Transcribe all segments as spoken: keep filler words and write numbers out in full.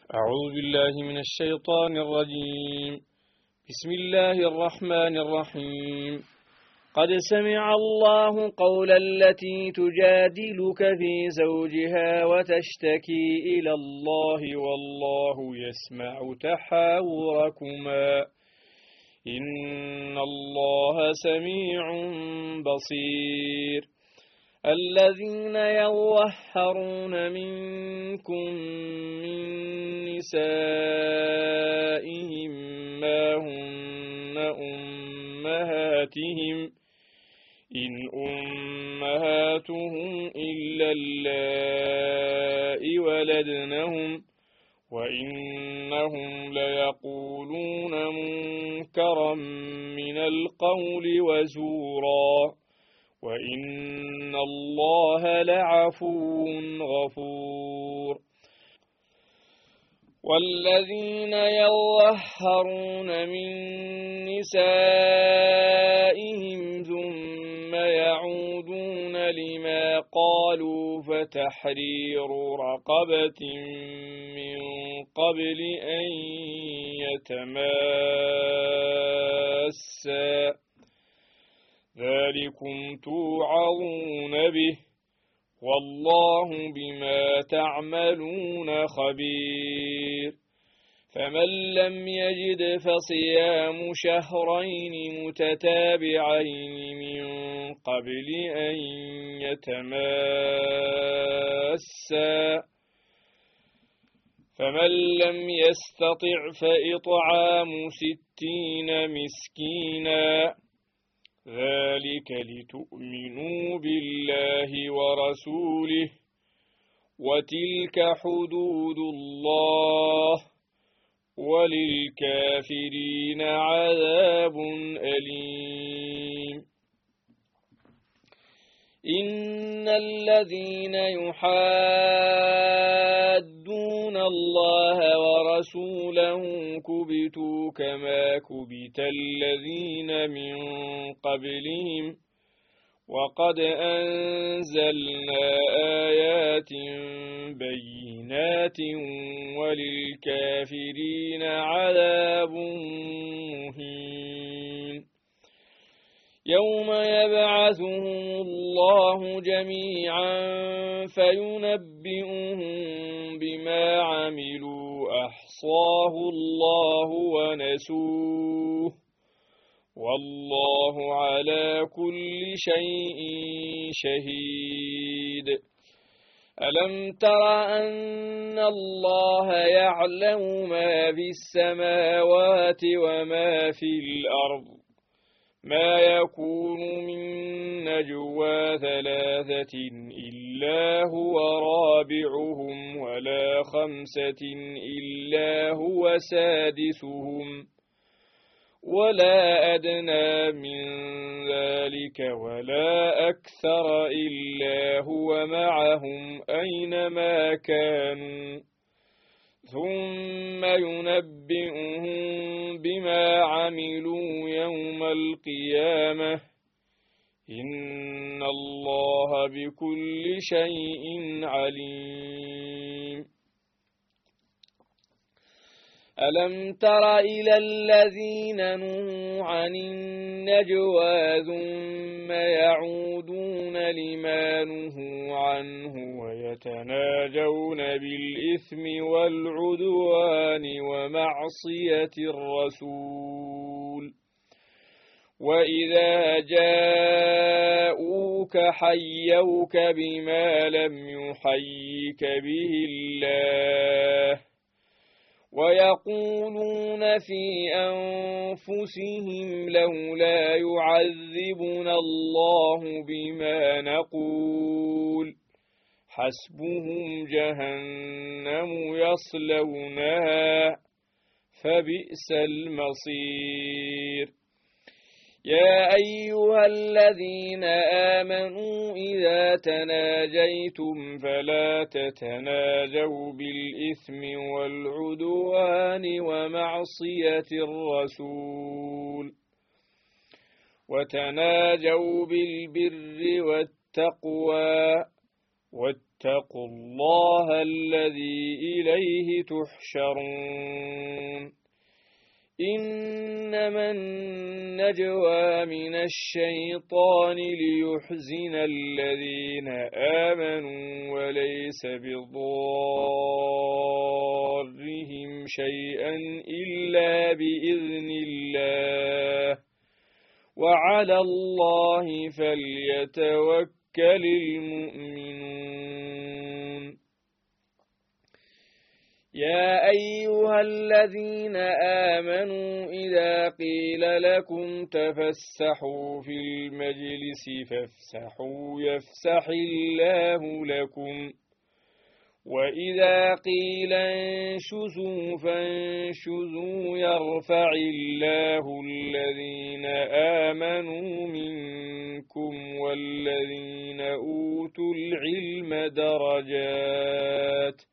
أعوذ بالله من الشيطان الرجيم. بسم الله الرحمن الرحيم. قد سمع الله قول التي تجادلك في زوجها وتشتكي إلى الله والله يسمع تحاوركما إن الله سميع بصير. الذين يظهرون منكم من نسائهم ما هن أمهاتهم إن أمهاتهم إلا اللائي ولدنهم وإنهم ليقولون منكرا من القول وزورا وإن الله لعفو غفور. والذين يظهرون من نسائهم ثم يعودون لما قالوا فتحرير رقبة من قبل أن يتماسا ذلكم توعظون به والله بما تعملون خبير. فمن لم يجد فصيام شهرين متتابعين من قبل أن يتماسا فمن لم يستطع فإطعام ستين مسكينا ذلك لتؤمنوا بالله ورسوله وتلك حدود الله وللكافرين عذاب أليم. إن الذين يحادون الله ورسوله كبتوا كما كبت الذين من قبلهم وقد أنزلنا آيات بينات وللكافرين عذاب مهين. يوم يبعثهم الله جميعا فينبئهم بما عملوا أحصاه الله ونسوه والله على كل شيء شهيد. ألم تر أن الله يعلم ما في السماوات وما في الأرض ما يكون من نجوى ثلاثة إلا هو رابعهم ولا خمسة إلا هو سادسهم ولا أدنى من ذلك ولا أكثر إلا هو معهم أينما كانوا ثم ينبئهم بما عملوا يوم القيامة إن الله بكل شيء عليم. ألم تر إلى الذين نهوا عن النجوى ثم يعودون لما نهوا عنه ويتناجون بالإثم والعدوان ومعصية الرسول وإذا جاءوك حيوك بما لم يحيك به الله ويقولون في أنفسهم لولا يعذبنا الله بما نقول حسبهم جهنم يصلونها فبئس المصير. يا أيها الذين آمنوا إذا تناجيتم فلا تتناجوا بالإثم والعدوان ومعصية الرسول وتناجوا بالبر والتقوى واتقوا الله الذي إليه تحشرون إنما النجوى من الشيطان ليحزن الذين آمنوا وليس بضارهم شيئا إلا بإذن الله وعلى الله فليتوكل المؤمنون يا أيها الذين آمنوا إذا قيل لكم تفسحوا في المجلس فافسحوا يفسح الله لكم وإذا قيل انشزوا فانشزوا يرفع الله الذين آمنوا منكم والذين أوتوا العلم درجات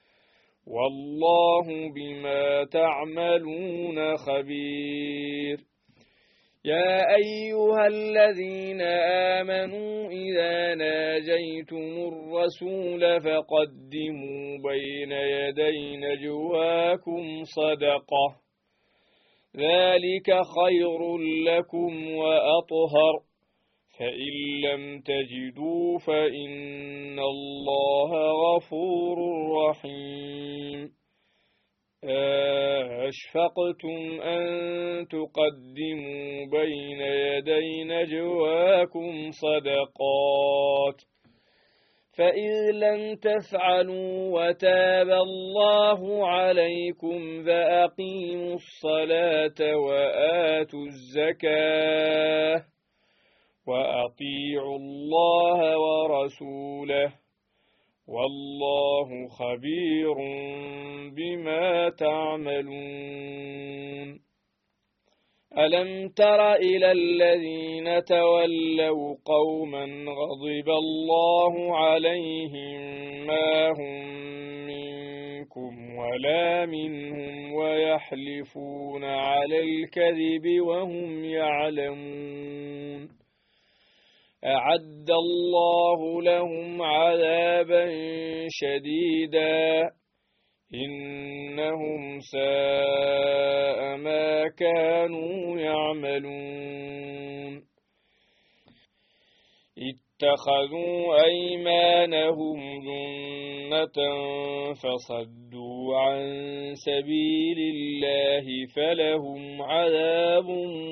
والله بما تعملون خبير يا أيها الذين آمنوا إذا ناجيتم الرسول فقدموا بين يدي نجواكم صدقة ذلك خير لكم وأطهر فإن لم تجدوا فإن الله غفور رحيم أشفقتم أن تقدموا بين يدي نجواكم صدقات فإذ لم تفعلوا وتاب الله عليكم فأقيموا الصلاة وآتوا الزكاة وأطيعوا الله ورسوله والله خبير بما تعملون ألم تر إلى الذين تولوا قوما غضب الله عليهم ما هم منكم ولا منهم ويحلفون على الكذب وهم يعلمون أعد الله لهم عذابا شديدا إنهم ساء ما كانوا يعملون اتخذوا أيمانهم جنة فصدوا عن سبيل الله فلهم عذاب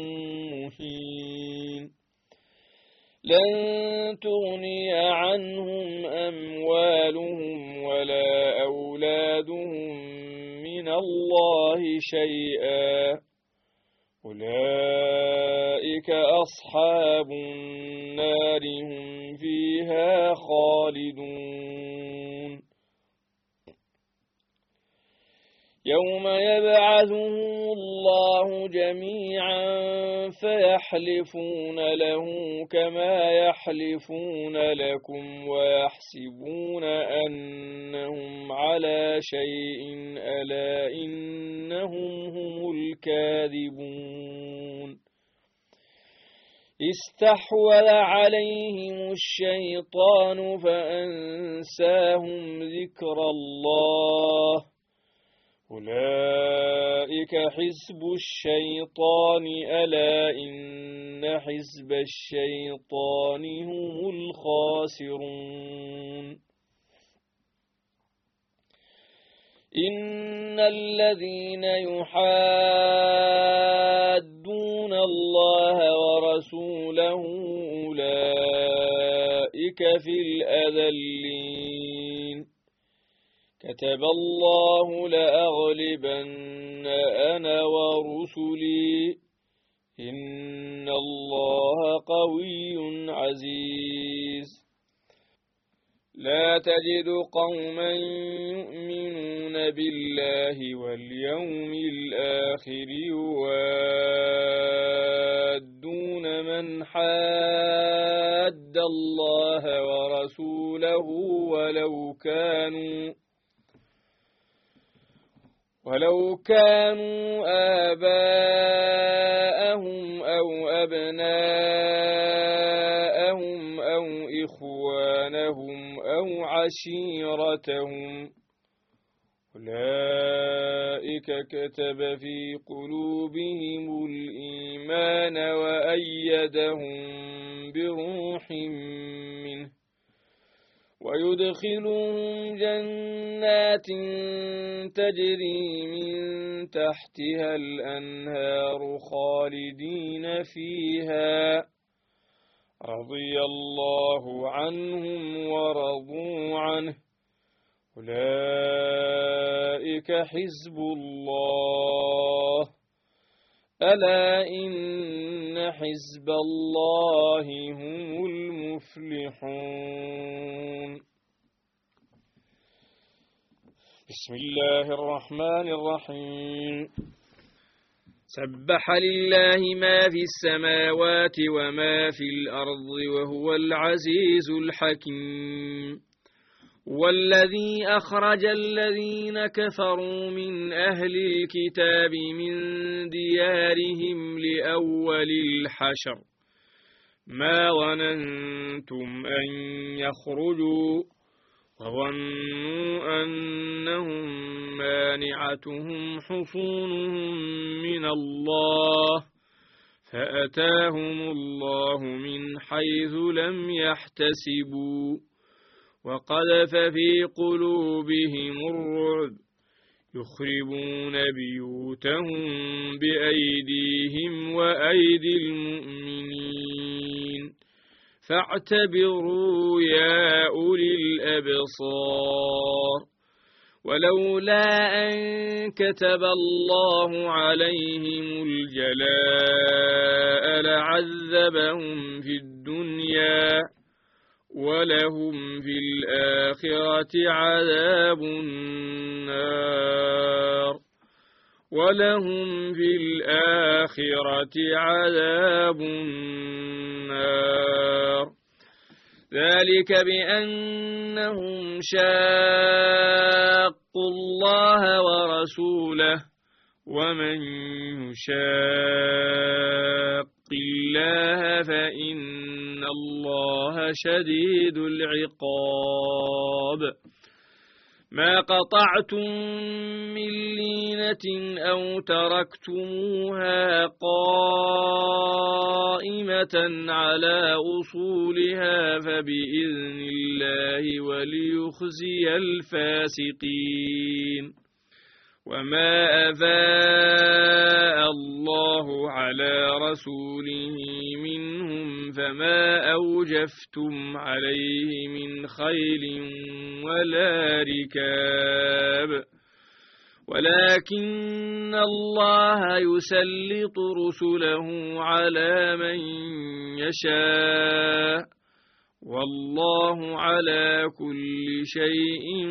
مهين لن تغني عنهم أموالهم ولا أولادهم من الله شيئا أولئك أصحاب النار هم فيها خالدون يوم يبعثهم الله جميعا فيحلفون له كما يحلفون لكم ويحسبون أنهم على شيء ألا إنهم هم الكاذبون استحوذ عليهم الشيطان فأنساهم ذكر الله أولئك حزب الشيطان ألا إن حزب الشيطان هم الخاسرون إن الذين يحادون الله ورسوله أولئك في الأذلين كتب الله لأغلبن أنا ورسلي إن الله قوي عزيز لا تجد قوما يؤمنون بالله واليوم الآخر يوادون من حاد الله ورسوله ولو كانوا ولو كانوا آباءهم أو أبناءهم أو إخوانهم أو عشيرتهم. أولئك كتب في قلوبهم الإيمان وأيدهم بروح منه ويدخلهم جنات تجري من تحتها الأنهار خالدين فيها رضي الله عنهم ورضوا عنه. أولئك حزب الله ألا إن حزب الله هم المفلحون. بسم الله الرحمن الرحيم. سبح لله ما في السماوات وما في الأرض وهو العزيز الحكيم. والذي أخرج الذين كفروا من أهل الكتاب من ديارهم لأول الحشر ما ظننتم أن يخرجوا وظنوا أنهم مانعتهم حصونهم من الله فأتاهم الله من حيث لم يحتسبوا وقذف في قلوبهم الرعب يخربون بيوتهم بأيديهم وأيدي المؤمنين فاعتبروا يا أولي الأبصار. ولولا أن كتب الله عليهم الجلاء لعذبهم في الدنيا ولهم في الآخرة عذاب النار ولهم في الآخرة عذاب النار ذلك بأنهم شاقوا الله ورسوله ومن يشاق الله فإن الله شديد العقاب. ما قطعتم من لينة أو تركتموها قائمة على أصولها فبإذن الله وليخزي الفاسقين. وما أفاء الله على رسوله منهم فما أوجفتم عليه من خيل ولا ركاب ولكن الله يسلط رسله على من يشاء والله على كل شيء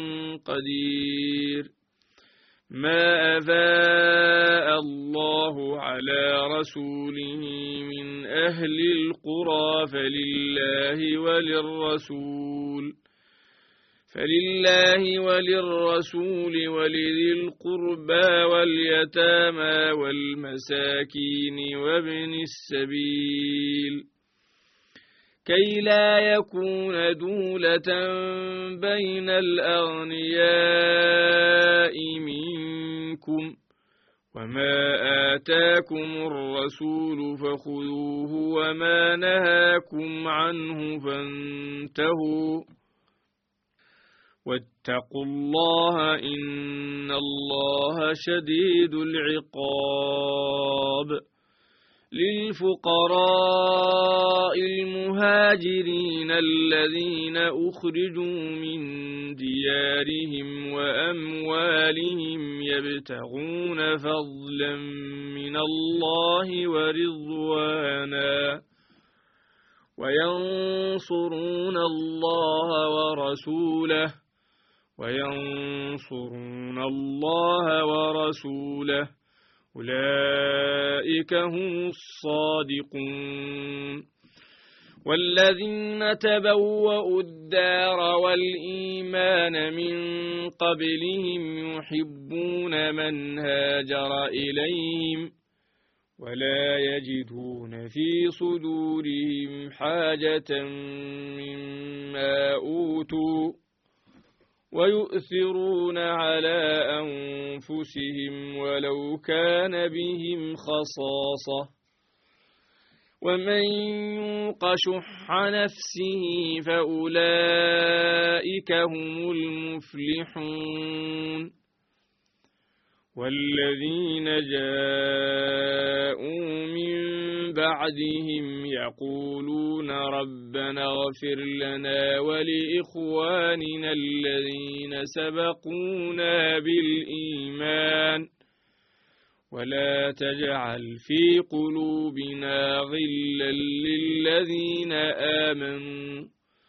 قدير. ما أفاء الله على رسوله من أهل القرى فلله وللرسول فلله وللرسول ولذي القربى واليتامى والمساكين وابن السبيل كي لا يكون دولة بين الأغنياء منكم وما آتاكم الرسول فخذوه وما نهاكم عنه فانتهوا واتقوا الله إن الله شديد العقاب. للفقراء المهاجرين الذين أخرجوا من ديارهم وأموالهم يبتغون فضلا من الله ورضوانا وينصرون الله ورسوله وينصرون الله ورسوله أولئك هم الصادقون. والذين تبوأوا الدار والإيمان من قبلهم يحبون من هاجر إليهم ولا يجدون في صدورهم حاجة مما أوتوا ويؤثرون على أنفسهم ولو كان بهم خصاصة ومن يوق شح نفسه فأولئك هم المفلحون والذين جاءوا من بعدهم يقولون ربنا اغفر لنا ولإخواننا الذين سبقونا بالإيمان ولا تجعل في قلوبنا غلا للذين آمنوا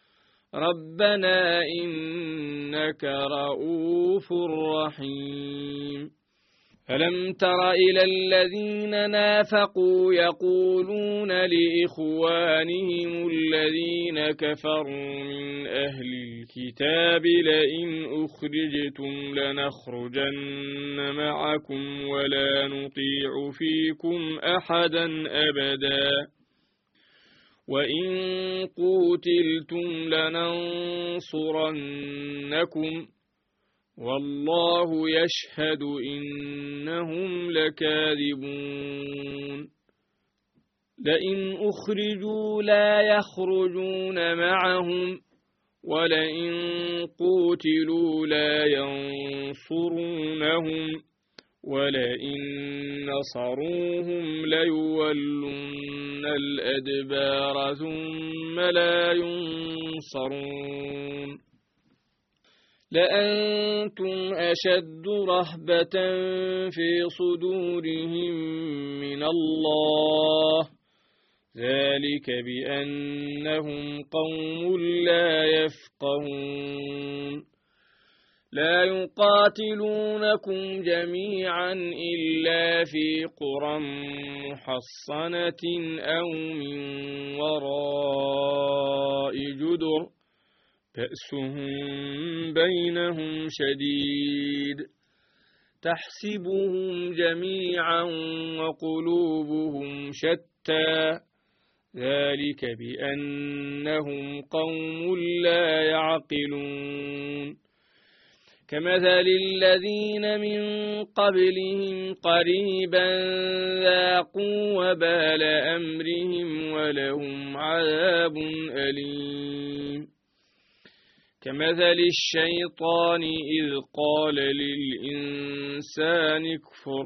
ربنا إنك رؤوف رحيم ألم تر إلى الذين نافقوا يقولون لإخوانهم الذين كفروا من أهل الكتاب لئن أخرجتم لنخرجن معكم ولا نطيع فيكم أحدا أبدا وإن قوتلتم لننصرنكم والله يشهد إنهم لكاذبون لئن أخرجوا لا يخرجون معهم ولئن قوتلوا لا ينصرونهم ولئن نصروهم ليولن الأدبار ثم لا ينصرون لأنتم أشد رهبة في صدورهم من الله ذلك بأنهم قوم لا يفقهون لا يقاتلونكم جميعا إلا في قرى محصنة أو من وراء جدر بأسهم بينهم شديد تحسبهم جميعا وقلوبهم شتى ذلك بأنهم قوم لا يعقلون كمثل الذين من قبلهم قريبا ذاقوا وبال أمرهم ولهم عذاب أليم كمثل الشيطان إذ قال للإنسان اكفر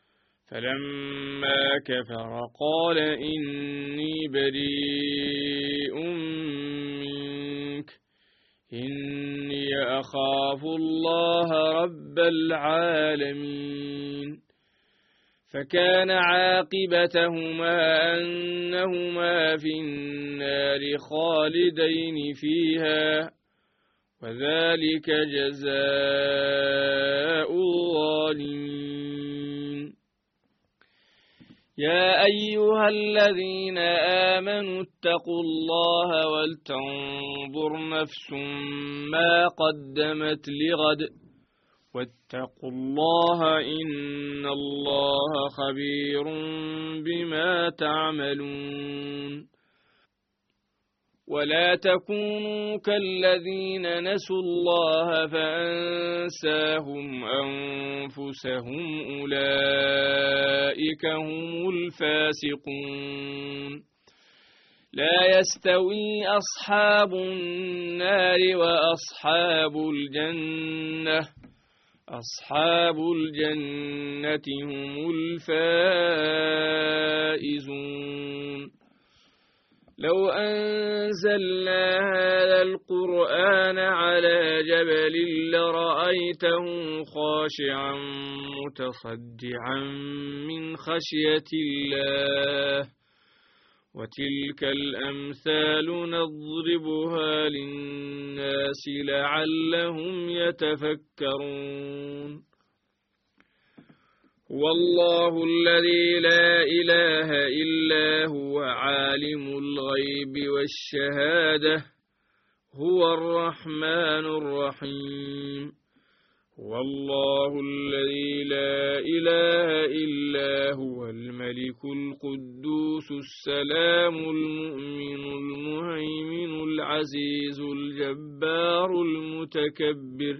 فلما كفر قال إني بريء منك إني أخاف الله رب العالمين فكان عاقبتهما أنهما في النار خالدين فيها وذلك جزاء الظالمين يا أيها الذين آمنوا اتقوا الله ولتنظر نفس ما قدمت لغد واتقوا الله إن الله خبير بما تعملون ولا تكونوا كالذين نسوا الله فأنساهم أنفسهم أولئك هم الفاسقون لا يستوي أصحاب النار وأصحاب الجنة أصحاب الجنة هم الفائزون لو أنزلنا هذا القرآن على جبل لرأيته خاشعا متصدعا من خشية الله وتلك الأمثال نضربها للناس لعلهم يتفكرون هو الله الذي لا إله إلا هو عالم الغيب والشهادة هو الرحمن الرحيم هو الله الذي لا إله إلا هو الملك القدوس السلام المؤمن المهيمن العزيز الجبار المتكبر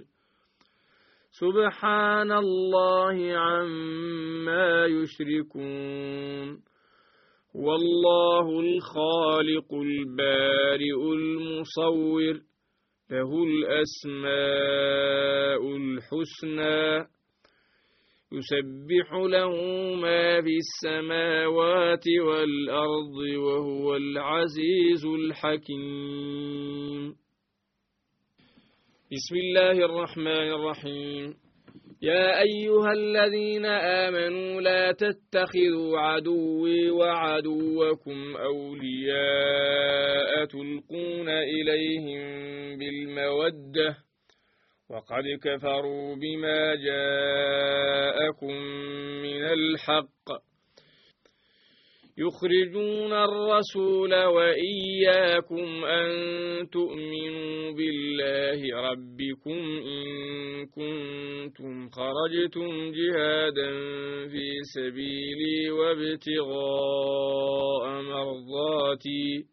سبحان الله عما يشركون هو الله الخالق البارئ المصور له الأسماء الحسنى يسبح له ما في السماوات والأرض وهو العزيز الحكيم بسم الله الرحمن الرحيم يا أيها الذين آمنوا لا تتخذوا عدوي وعدوكم أولياء تلقون إليهم بالمودة وقد كفروا بما جاءكم من الحق يخرجون الرسول وإياكم أن تؤمنوا بالله ربكم إن كنتم خرجتم جهادا في سبيلي وابتغاء مرضاتي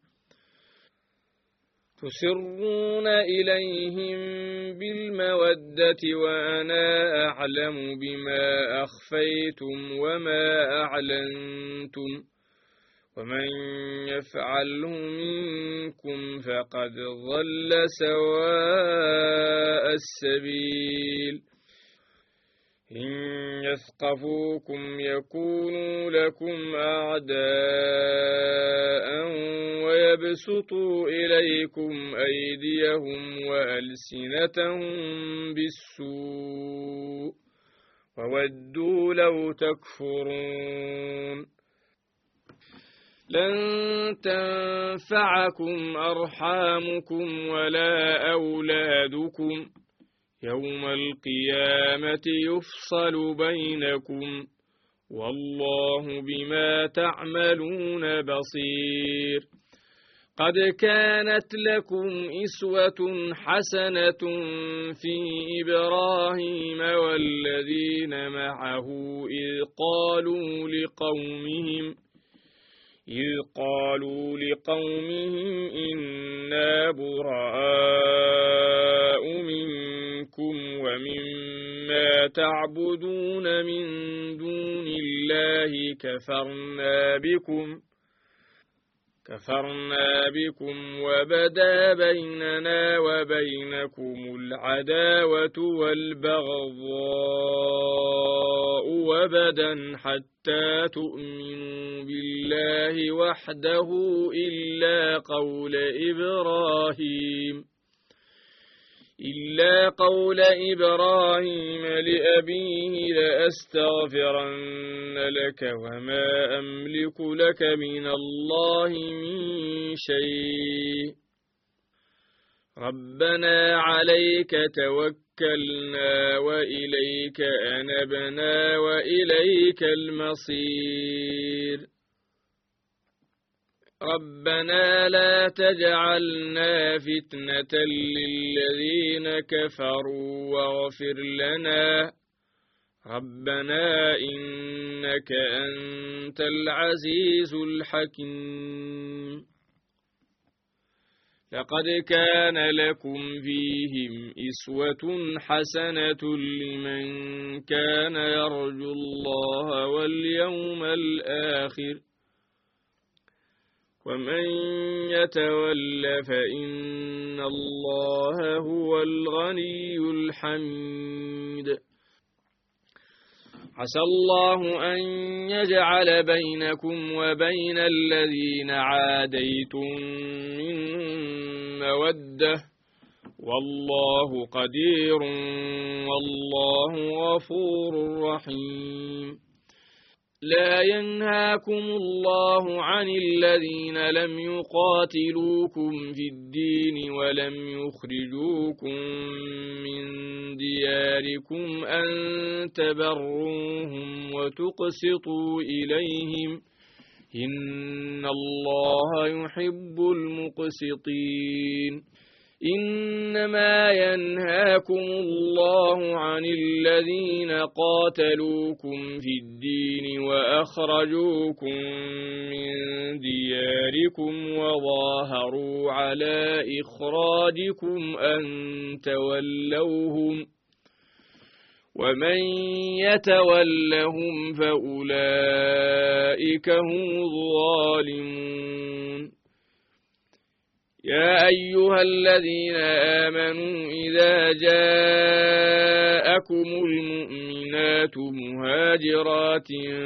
تسرون إليهم بالمودة وأنا أعلم بما أخفيتم وما أعلنتم ومن يفعله منكم فقد ضل سواء السبيل إن يثقفوكم يكونوا لكم أعداء ويبسطوا إليكم أيديهم وألسنتهم بالسوء وودوا لو تكفرون لن تنفعكم أرحامكم ولا أولادكم يوم القيامة يفصل بينكم والله بما تعملون بصير قد كانت لكم إسوة حسنة في إبراهيم والذين معه إذ قالوا لقومهم إذ قالوا لقومهم إنا براء منكم ومما تعبدون من دون الله كفرنا بكم كفرنا بكم وبدا بيننا وبينكم العداوة والبغضاء وبدا حتى تؤمنوا بالله وحده إلا قول إبراهيم إلا قول إبراهيم لأبيه لأستغفرن لك وما أملك لك من الله من شيء ربنا عليك توكلنا وإليك أنبنا وإليك المصير ربنا لا تجعلنا فتنة للذين كفروا واغفر لنا ربنا إنك أنت العزيز الحكيم لقد كان لكم فيهم إسوة حسنة لمن كان يرجو الله واليوم الآخر ومن يتول فإن الله هو الغني الحميد عسى الله أن يجعل بينكم وبين الذين عاديتم منهم مودة والله قدير والله غفور رحيم لا ينهاكم الله عن الذين لم يقاتلوكم في الدين ولم يخرجوكم من دياركم أن تبروهم وتقسطوا إليهم إن الله يحب المقسطين إنما ينهاكم الله عن الذين قاتلوكم في الدين وأخرجوكم من دياركم وظاهروا على إخراجكم أن تولوهم ومن يتولهم فأولئك هم الظالمون يا أيها الذين آمنوا إذا جاءكم المؤمنات مهاجرات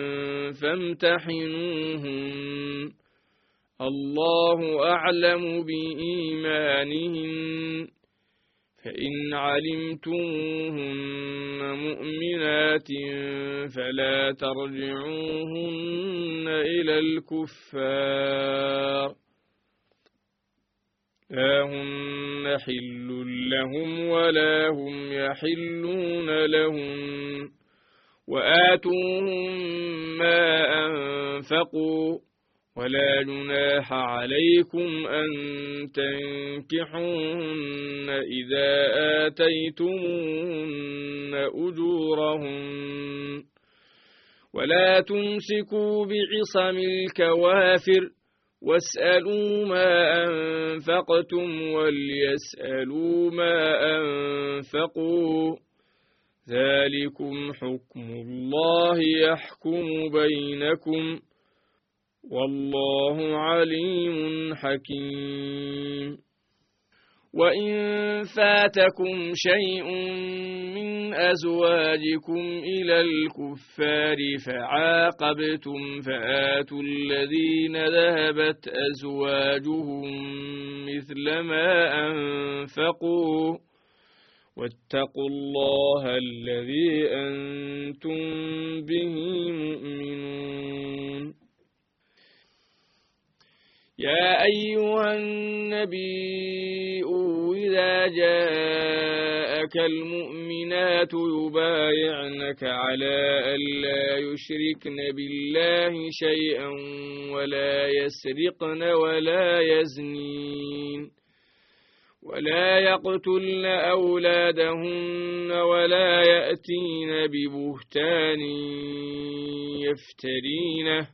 فامتحنوهن الله أعلم بإيمانهن فإن علمتموهن مؤمنات فلا ترجعوهن إلى الكفار لا هن حل لهم ولا هم يحلون لهم وآتوهم ما أنفقوا ولا جناح عليكم أن تنكحوهن إذا آتيتموهن أجورهن ولا تمسكوا بعصم الكوافر واسألوا ما أنفقتم وليسألوا ما أنفقوا ذلكم حكم الله يحكم بينكم والله عليم حكيم وإن فاتكم شيء من أزواجكم إلى الكفار فعاقبتم فآتوا الذين ذهبت أزواجهم مثل ما أنفقوا واتقوا الله الذي أنتم به مؤمنون يا أيها النبي إذا جاءك المؤمنات يبايعنك على ألا يشركن بالله شيئا ولا يسرقن ولا يزنين ولا يقتلن أولادهن ولا يأتين ببهتان يفترينه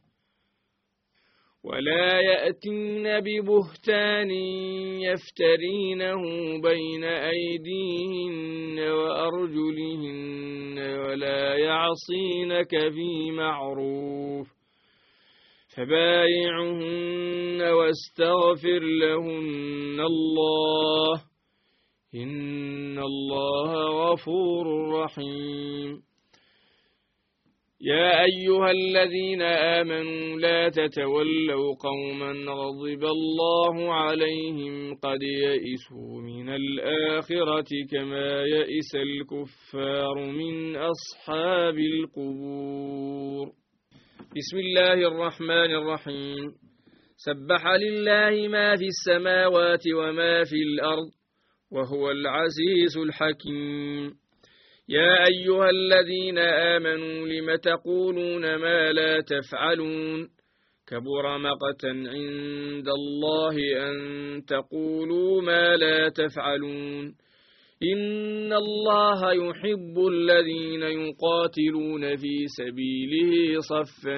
ولا يأتين ببهتان يفترينه بين أيديهن وأرجلهن ولا يعصينك في معروف فبايعهن واستغفر لهن الله إن الله غفور رحيم يا أيها الذين آمنوا لا تتولوا قوما غضب الله عليهم قد يئسوا من الآخرة كما يئس الكفار من أصحاب القبور بسم الله الرحمن الرحيم سبح لله ما في السماوات وما في الأرض وهو العزيز الحكيم يا أيها الذين آمنوا لم تقولون ما لا تفعلون كبر مقتا عند الله أن تقولوا ما لا تفعلون إن الله يحب الذين يقاتلون في سبيله صفا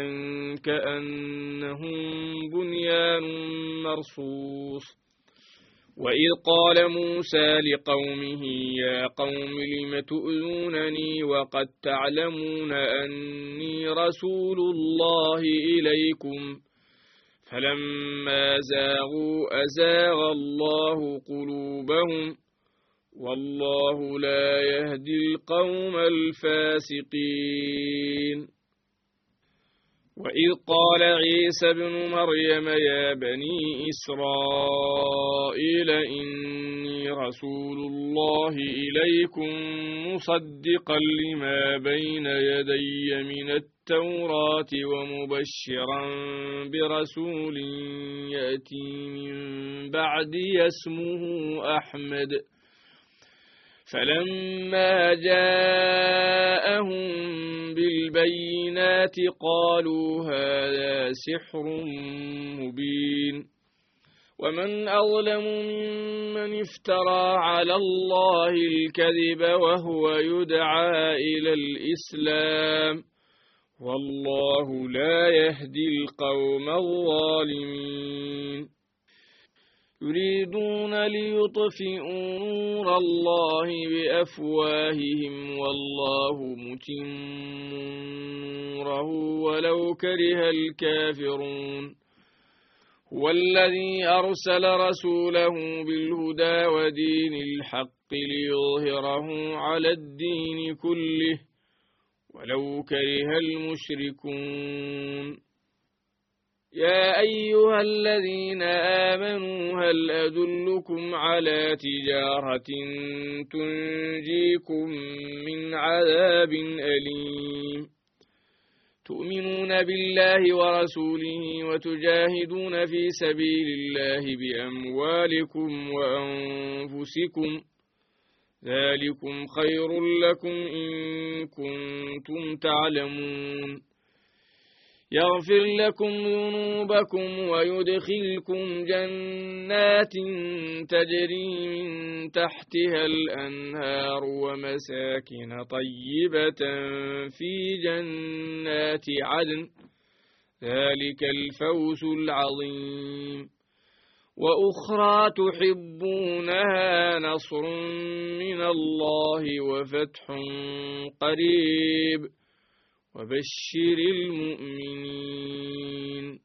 كأنهم بنيان مرصوص وإذ قال موسى لقومه يا قوم لم تؤذونني وقد تعلمون أني رسول الله إليكم فلما زاغوا أزاغ الله قلوبهم والله لا يهدي القوم الفاسقين وإذ قال عيسى ابن مريم يا بني إسرائيل إني رسول الله إليكم مصدقا لما بين يدي من التوراة ومبشرا برسول يأتي من بعدي اسمه أحمد فلما جاءهم بالبينات قالوا هذا سحر مبين ومن أظلم ممن افترى على الله الكذب وهو يدعى إلى الإسلام والله لا يهدي القوم الظالمين يريدون ليطفئوا نور الله بأفواههم والله متم نوره ولو كره الكافرون هو الذي أرسل رسوله بالهدى ودين الحق ليظهره على الدين كله ولو كره المشركون يا أيها الذين آمنوا هل أدلكم على تجارة تنجيكم من عذاب أليم تؤمنون بالله ورسوله وتجاهدون في سبيل الله بأموالكم وأنفسكم ذلكم خير لكم إن كنتم تعلمون يغفر لكم ذنوبكم ويدخلكم جنات تجري من تحتها الأنهار ومساكن طيبة في جنات عدن ذلك الفوز العظيم وأخرى تحبونها نصر من الله وفتح قريب وبشر المؤمنين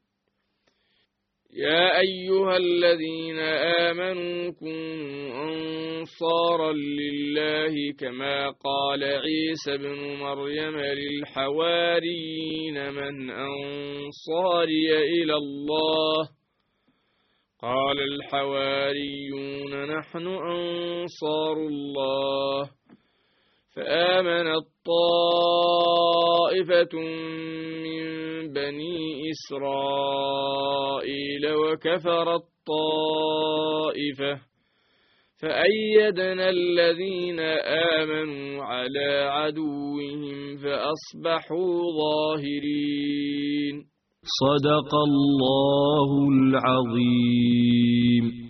يا أيها الذين آمنوا كونوا أنصارا لله كما قال عيسى بن مريم للحواريين من أنصاري إلى الله قال الحواريون نحن أنصار الله فآمنت طائفة من بني إسرائيل وكفرت طائفة فأيدنا الذين آمنوا على عدوهم فأصبحوا ظاهرين صدق الله العظيم.